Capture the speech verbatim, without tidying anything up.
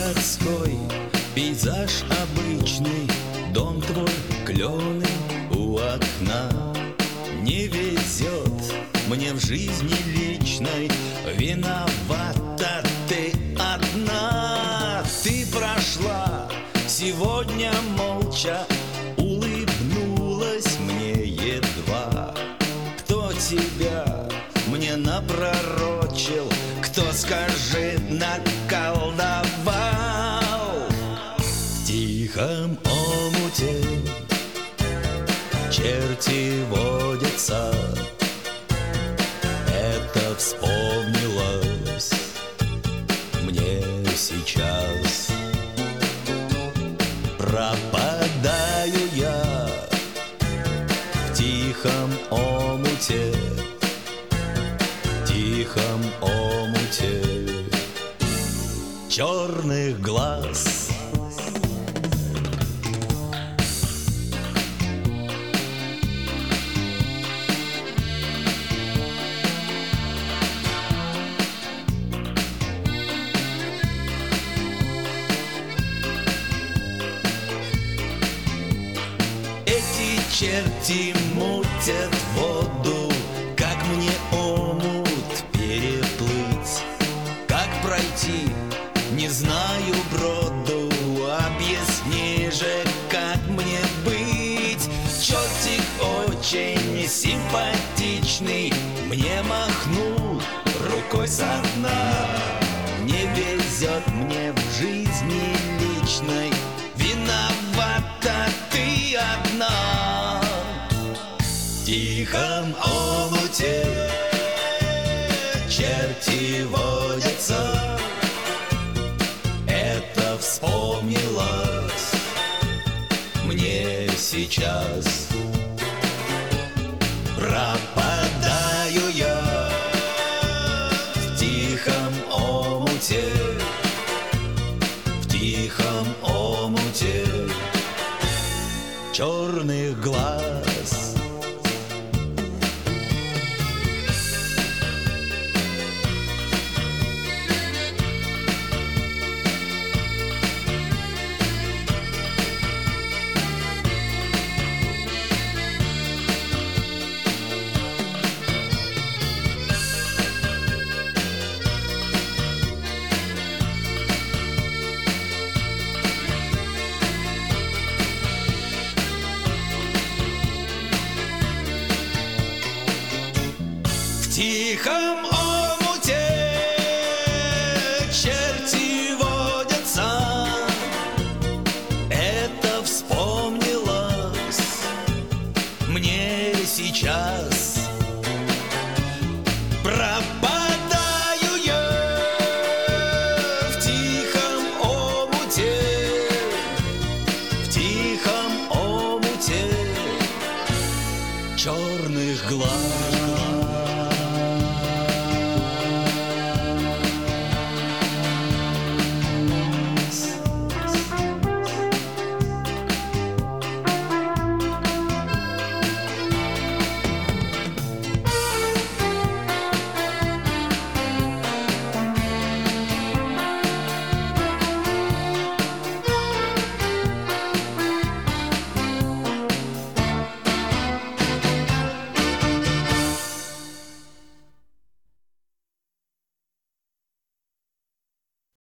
городской пейзаж обычный, дом твой клёный у окна. Не везет мне в жизни личной, виновата ты одна. Ты прошла сегодня молча, улыбнулась мне едва. Кто тебя мне напророчил, кто, скажи, наколдовал? В тихом омуте черти водятся, это вспомнилось мне сейчас. Пропадаю я в тихом омуте, в тихом омуте черных глаз. Эти черти мутят воду, как мне омут переплыть, как пройти, не знаю броду. Объясни же, как мне быть. Чертик очень симпатичный мне махнул рукой со дна. Не везет мне в жизни личной, виновата ты одна. В тихом омуте черти водятся, это вспомнилось мне сейчас. Пропадаю я в тихом омуте, в тихом омуте черных глаз. В тихом омуте черти водятся, это вспомнилось мне сейчас. Пропадаю я в тихом омуте, в тихом омуте черных глаз.